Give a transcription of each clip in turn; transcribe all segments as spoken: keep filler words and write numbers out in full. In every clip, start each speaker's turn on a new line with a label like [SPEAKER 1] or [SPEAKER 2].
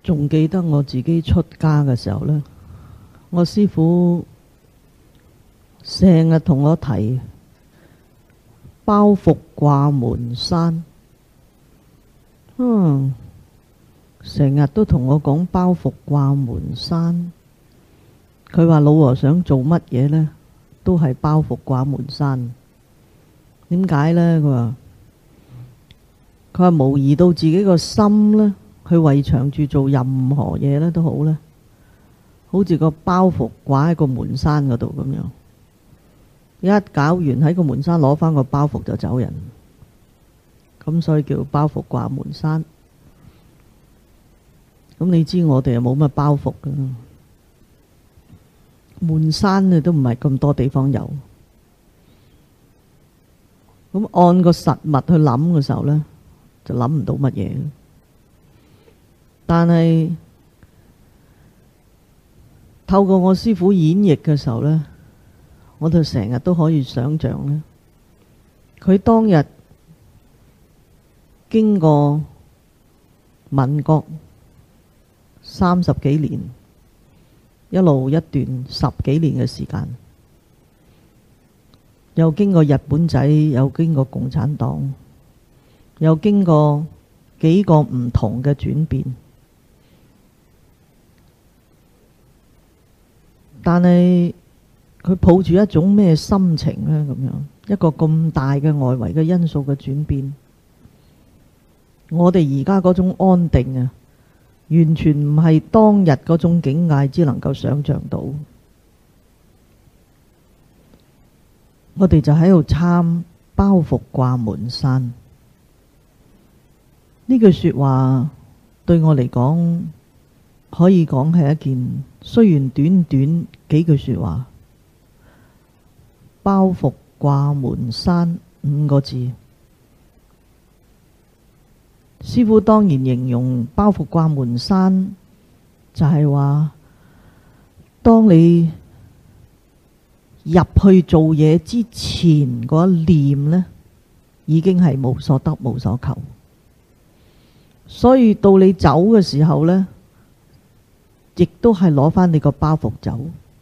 [SPEAKER 1] 仲記得我自己出家嘅時候呢，我師父成日同我提包袱掛門山。嗯，成日都同我講包袱掛門山。佢話老和尚做乜嘢呢，都係包袱掛門山。點解呢？佢話佢話模擬到自己個心呢，去為長住做任何嘢呢都好呢，好似個包袱掛喺個門山嗰度咁樣。一搞完喺個門山攞返個包袱就走人，咁所以叫包袱掛門山。咁你知我哋又冇乜包袱噶，門山啊都唔係咁多地方有。咁按個實物去諗嘅時候呢，就諗唔到乜嘢。但係透過我師父演繹嘅時候呢，我就成日都可以想像呢，佢當日經過民國三十幾年，一路一段十幾年嘅時間，又經過日本仔，又經過共產黨，又經過幾個唔同嘅轉變。但係佢抱住一種咩心情呢？咁樣一個咁大嘅外圍嘅因素嘅轉變，我哋而家嗰種安定啊，完全唔係當日嗰種境界只能夠想像到。我哋就喺度參包袱掛門山呢句說話，對我嚟講可以講係一件雖然短短幾句說話，包袱掛門山五個字。師父當然形容包袱掛門山就係話，當你入去做嘢之前嗰一念呢，已經係無所得無所求，所以到你走嘅時候呢，亦都係攞返你個包袱走。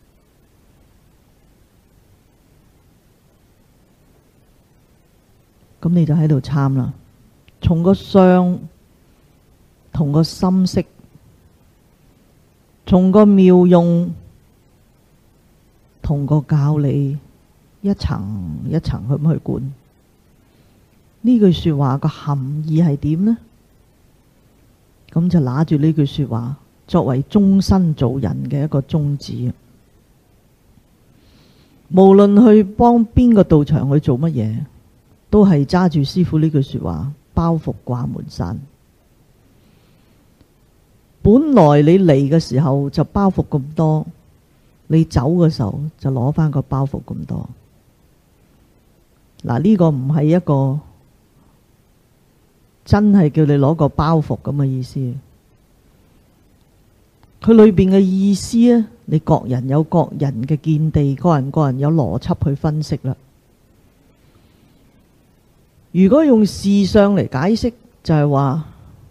[SPEAKER 1] 咁你就喺度參啦，從個相同個心識，從個妙用同個教理，一層一層咁去管。呢句說話個含義係點呢？咁就拿住呢句說話作為終身做人嘅一個宗旨。無論去幫邊個道場去做乜嘢，都係揸住師父呢句說話，包袱掛門山。本來你嚟嘅時候就包袱咁多，你走嘅時候就攞返個包袱咁多。嗱，呢個唔係一個真係叫你攞個包袱咁嘅意思。佢裏邊嘅意思呢，你各人有各人嘅見地，各人各人有邏輯去分析啦。如果用事相嚟解釋，就係話，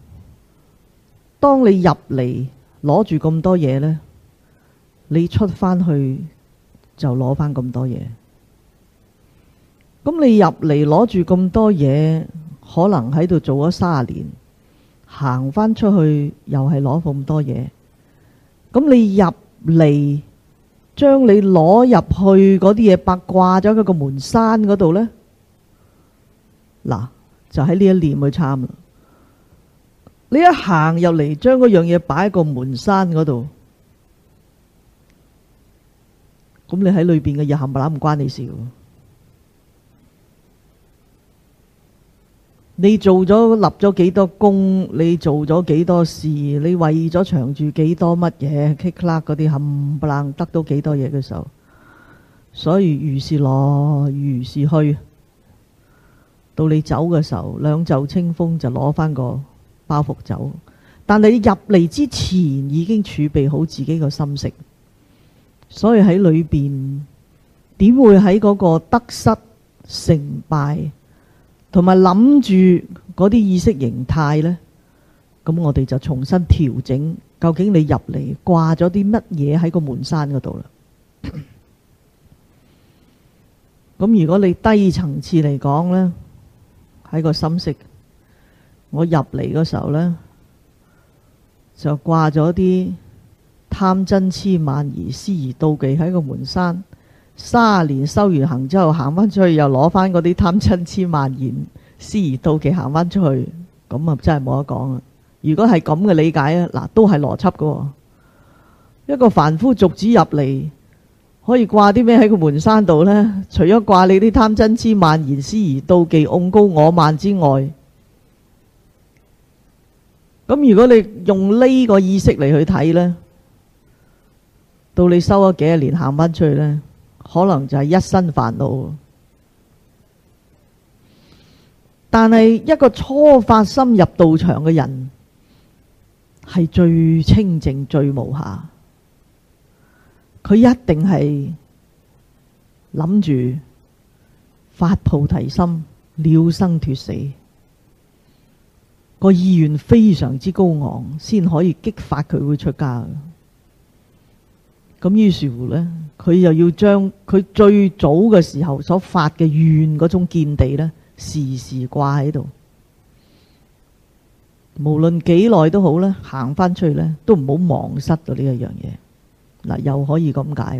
[SPEAKER 1] 當你入嚟攞住咁多嘢呢，你出返去就攞返咁多嘢。咁你入嚟攞住咁多嘢，可能喺度做咗三十年，行返出去又係攞咁多嘢。咁你入嚟將你攞入去嗰啲嘢白掛咗喺個門山嗰度呢，嗱，就喺呢一念去參啦。你一行入嚟，將嗰樣嘢擺喺個門山嗰度，咁你喺裏邊嘅嘢冚唪唥唔關你事。你做咗立咗幾多功，你做咗幾多事，你為咗長住幾多乜嘢，kick clack 嗰啲冚唪唥得到幾多嘢嘅時候，所以如是來如是去，到你走嘅時候，兩袖清風就攞翻個包袱走。但係你入嚟之前已經儲備好自己個心識，所以喺裏邊點會喺嗰個得失成敗同埋諗住嗰啲意識形態呢？ 咁我哋就重新調整，究竟你入嚟掛咗啲乜嘢喺個門山嗰度啦。咁如果你低層次嚟講呢，喺個心識，我入嚟嗰時候呢，就掛咗啲貪嗔痴慢疑思疑妒忌喺個門山。三十年修完行之後，行返出去又攞返嗰啲貪嗔痴慢疑思疑妒忌行返出去，咁啊真係冇得講啊！如果係咁嘅理解啊，嗱都係邏輯噶。一個凡夫俗子入嚟，可以掛啲咩喺個門山度呢？除咗掛你啲貪嗔痴慢疑思疑妒忌傲高我慢之外，咁如果你用呢個意識嚟去睇呢，到你修咗幾十年行返出去呢，可能就係一身煩惱。但係一個初發心入道場嘅人，係最清淨最無瑕，佢一定係諗住發菩提心，了生脫死，個意願非常之高昂，先可以激發佢會出家。咁於是乎呢，佢又要將佢最早嘅時候所發嘅願嗰種見地呢，時時掛喺度。無論幾耐都好咧，行返出去咧，都唔好忘失到呢一樣嘢。嗱，又可以咁解喎。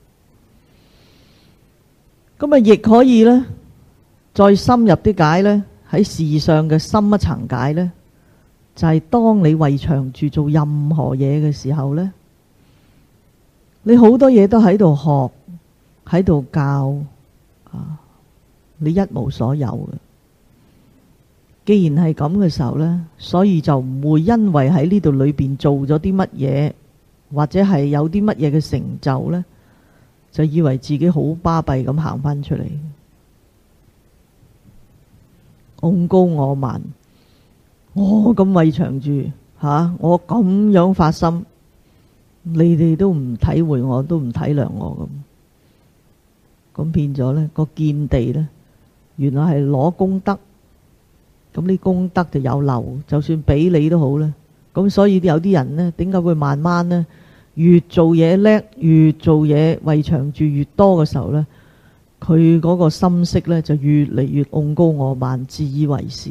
[SPEAKER 1] 咁啊，亦可以咧，再深入啲解咧，喺事上嘅深一層解咧，就係當你為長住做任何嘢嘅時候咧，你好多嘢都喺度學，喺度教啊，你一無所有嘅。既然係咁嘅時候呢，所以就唔會因為喺呢度裏邊做咗啲乜嘢，或者係有啲乜嘢嘅成就呢，就以為自己好巴閉咁行返出嚟，傲高我慢，我咁為長住吓，我咁樣發心，你哋都唔體會我，都唔體諒我咁，咁變咗呢個見地呢，原來係攞功德。咁呢功德就有漏，就算俾你都好啦。咁所以有啲人呢，點解會慢慢呢？越做嘢叻，越做嘢為長住越多嘅時候呢，佢嗰個心識呢，就越嚟越傲高我慢，自以為是。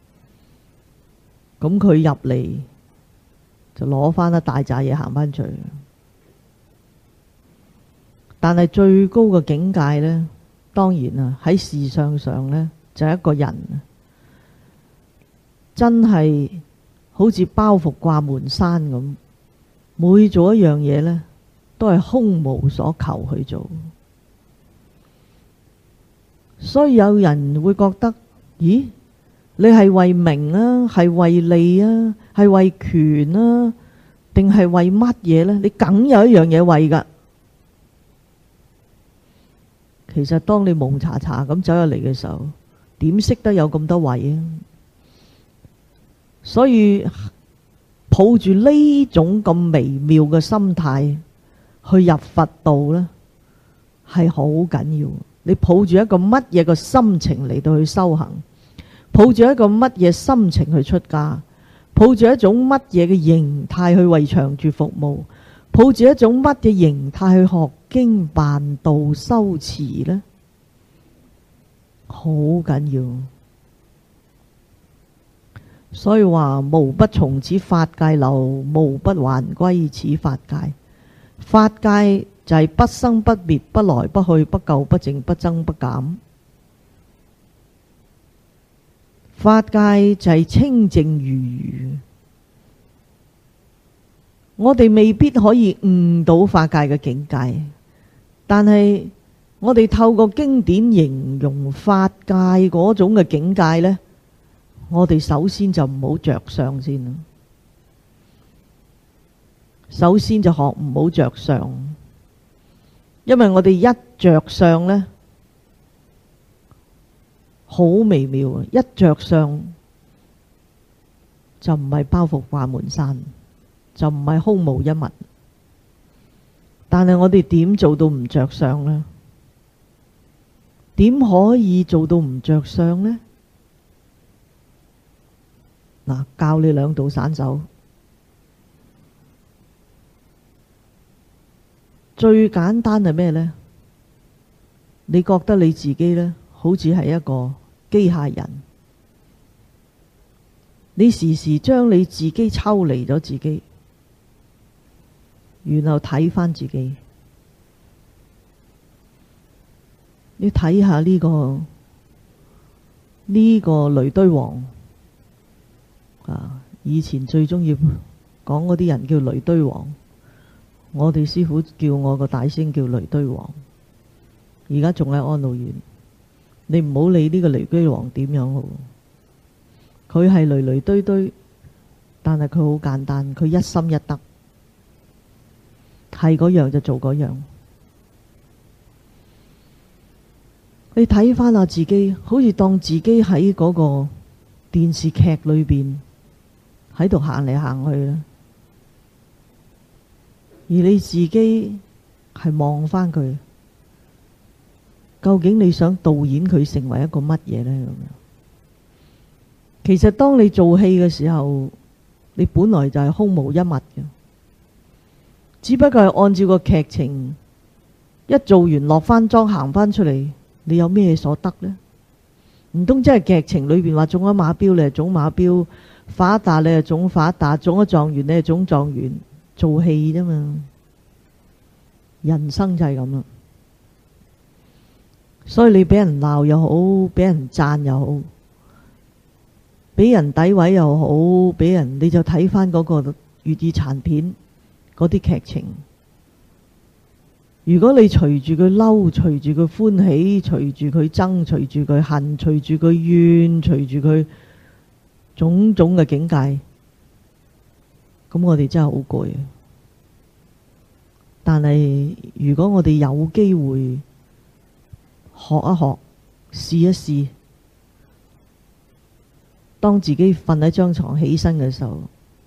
[SPEAKER 1] 咁佢入嚟就攞翻一大扎嘢行翻出去。但係最高嘅境界呢，當然啊喺事相上呢，就係一個人真係好似包袱掛門山咁，每做一樣嘢呢，都係空無所求去做。所以有人會覺得，咦，你係為名啊，係為利啊，係為權啊，定係為乜嘢呢？你梗有一樣嘢為㗎。其實當你蒙查查咁走入嚟嘅時候，點識得有咁多位啊？所以抱住呢種咁微妙嘅心態去入佛道呢，係好緊要。你抱住一個乜嘢嘅心情嚟到去修行，抱住一個乜嘢心情去出家，抱住一種乜嘢嘅形態去為長住服務，抱住一種乜嘢形態去學經辦道修持呢，好緊要。所以話無不從此法界流，無不還歸此法界。法界就係不生不滅，不來不去，不垢不淨，不增不減。法界就係清淨如如。我哋未必可以悟到法界嘅境界，但係我哋透過經典形容法界嗰種嘅境界呢，我哋首先就唔好着相先啦。首先就學唔好着相，因為我哋一着相呢，好微妙啊！一着相就唔係包袱掛門山，就唔係空無一物。但係我哋點做到唔着相呢？點可以做到唔着相呢？ 嗱，教你兩道散手。最簡單係咩呢？你覺得你自己呢，好似係一個機械人，你時時將你自己抽離咗自己，然後睇返自己。你睇下呢個呢個雷堆王啊，以前最鍾意講嗰啲人叫雷堆王，我哋師父叫我個大師叫雷堆王。而家仲喺安老院，你唔好理呢個雷堆王點樣好，佢係雷雷堆堆，但係佢好簡單，佢一心一德，係嗰樣就做嗰樣。你睇返下自己，好似當自己喺嗰個電視劇裏邊喺度行嚟行去啦，而你自己係望返佢。究竟你想導演佢成為一個乜嘢呢？咁樣，其實當你做戲嘅時候，你本來就係空無一物嘅，只不過係按照個劇情一做完落返妝行返出嚟，你有咩所得呢？唔通真係劇情裏邊話中咗馬標你係中馬標，發達你係中發達，中咗狀元你係中狀元，做戲啫嘛。人生就係咁啦。所以你俾人鬧又好，俾人讚又好，俾人詆毀又好，俾人你就睇返嗰個粵語殘片嗰啲劇情。如果你隨住佢嬲，隨住佢歡喜，隨住佢憎，隨住佢恨，隨住佢怨，隨住佢種種嘅境界，咁我哋真係好攰。但係如果我哋有機會學一學，試一試，當自己瞓喺張床起身嘅時候，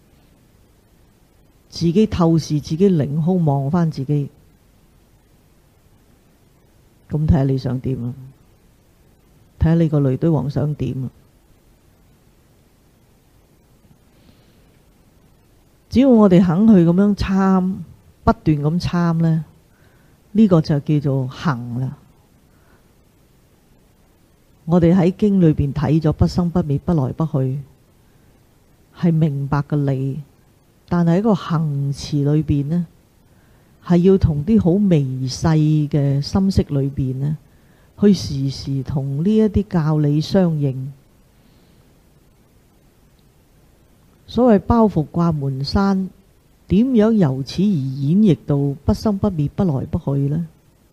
[SPEAKER 1] 自己透視自己凌空望返自己，咁睇下你想點啊？睇下你個雷堆王想點啊？只要我哋肯去咁樣參，不斷咁參呢，呢個就叫做行啦。我哋喺經裏邊睇咗不生不滅不來不去，係明白個理，但係喺個行詞裏邊呢，係要同啲好微細嘅心識裏邊呢，去時時同呢一啲教理相應。所謂包袱掛門山，點樣由此而演繹到不生不滅不來不去呢？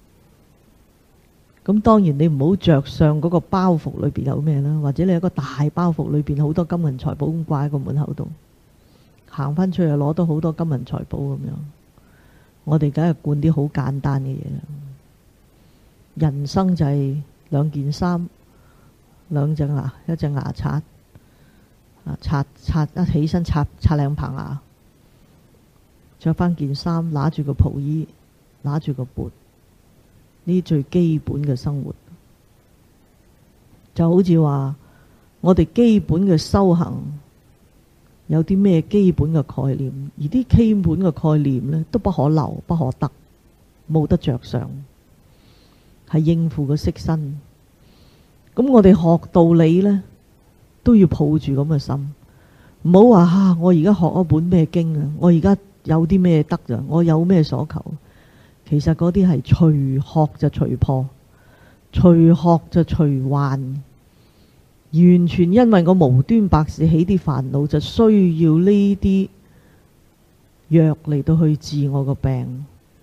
[SPEAKER 1] 咁當然你唔好着上嗰個包袱裏邊有咩啦，或者你有個大包袱裏邊好多金銀財寶咁掛喺個門口度，行返出去攞到好多金銀財寶咁樣。我哋梗係灌啲好簡單嘅嘢啦。人生就係兩件衫，兩隻牙，一隻牙刷，啊刷刷一起身刷刷兩棚牙，着返件衫，拿住個袍衣，拿住個缽。呢最基本嘅生活，就好似話我哋基本嘅修行有啲咩基本嘅概念，而啲基本嘅概念呢都不可留不可得，冇得着上，係應付個色身。咁我哋學道理呢，都要抱住咁嘅心，唔好話啊我而家學一本咩經啊，我而家有啲咩得咋，我有咩所求。其實嗰啲係隨學就隨破，隨學就隨患，完全因為我無端白事起啲煩惱，就需要呢啲藥嚟到去治我個病。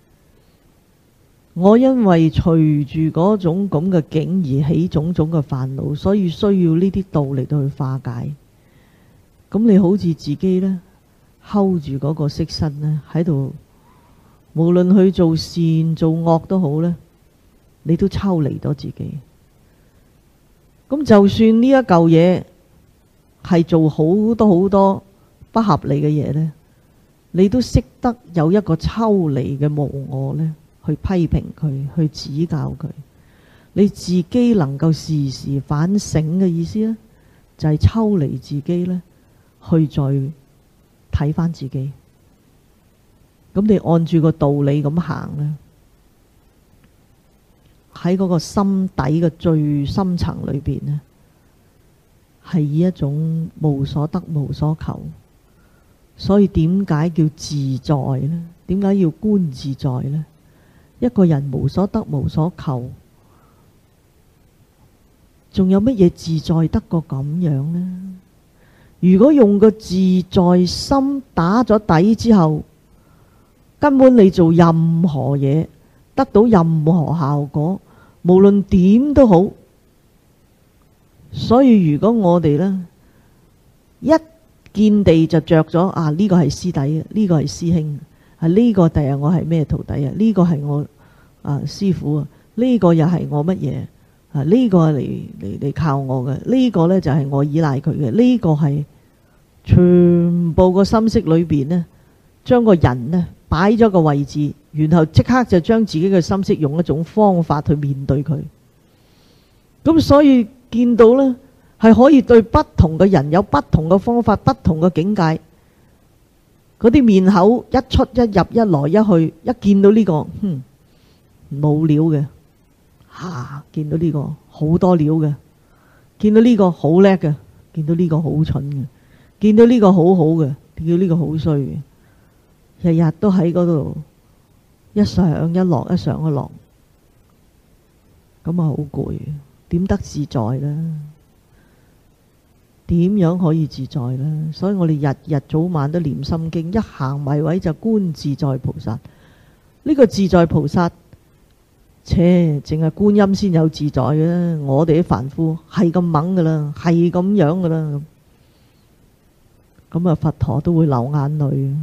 [SPEAKER 1] 我因為隨住嗰種咁嘅境而起種種嘅煩惱，所以需要呢啲道嚟到去化解。咁你好似自己呢 hold 住嗰個色身呢喺度。無論去做善做惡都好呢，你都抽離咗自己。咁就算呢一嚿嘢係做好多好多不合理嘅嘢呢，你都識得有一個抽離嘅無我呢，去批評佢，去指教佢。你自己能夠時時反省嘅意思呢，就係抽離自己呢， 去再睇返自己。咁你按住個道理咁行呢，喺嗰個心底嘅最深層裏邊呢，係以一種無所得無所求。所以點解叫自在呢？點解要觀自在呢？一個人無所得無所求，仲有乜嘢自在得過咁樣呢？如果用個自在心打咗底之後，根本你做任何嘢得到任何效果，無論點都好。所以如果我哋呢，一見地就着咗啊，呢個係師弟，呢個係師兄，啊呢個第日我係咩徒弟啊？呢個係我啊師傅啊？呢個又係我乜嘢啊？呢個嚟嚟嚟靠我嘅，呢個呢就係我依賴佢嘅，呢個係全部個心識裏邊呢，將個人呢擺咗個位置，然後即刻就將自己嘅心識用一種方法去面對佢。咁所以見到呢，係可以對不同嘅人有不同嘅方法，不同嘅境界。嗰啲面口一出一入，一來一去，一見到呢個，哼，冇料嘅，吓，見到呢個好多料嘅，見到呢個好叻嘅，見到呢個好蠢嘅，見到呢個好好嘅，見到呢個好衰嘅，日日都喺嗰度一上一落，一上一落，咁啊好攰，點得自在呢？點樣可以自在呢？所以我哋日日早晚都念心經，一行埋位就觀自在菩薩。呢個自在菩薩，切，淨係觀音先有自在嘅，我哋啲凡夫係咁猛噶啦，係咁樣噶啦。咁啊，佛陀都會流眼淚。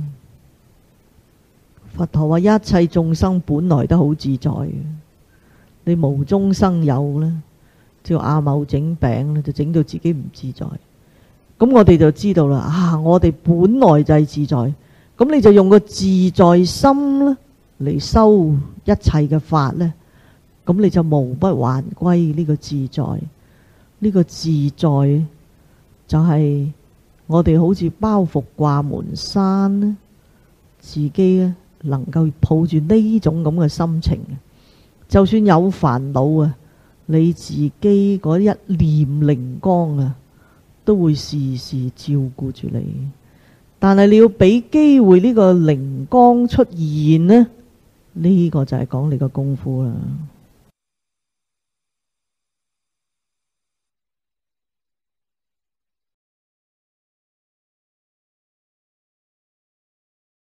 [SPEAKER 1] 佛陀話：一切眾生本來都好自在嘅，你無中生有呢，叫阿某整餅咧，就整到自己唔自在。咁我哋就知道啦，啊，我哋本來就係自在。咁你就用個自在心咧嚟修一切嘅法呢，咁你就無不還歸呢個自在。呢個自在就係我哋好似包袱掛門山咧，自己咧能夠抱住呢種咁嘅心情，就算有煩惱啊，你自己嗰一念靈光啊，都會時時照顧住你。但係你要俾機會呢個靈光出現呢，呢個就係講你個功夫啦。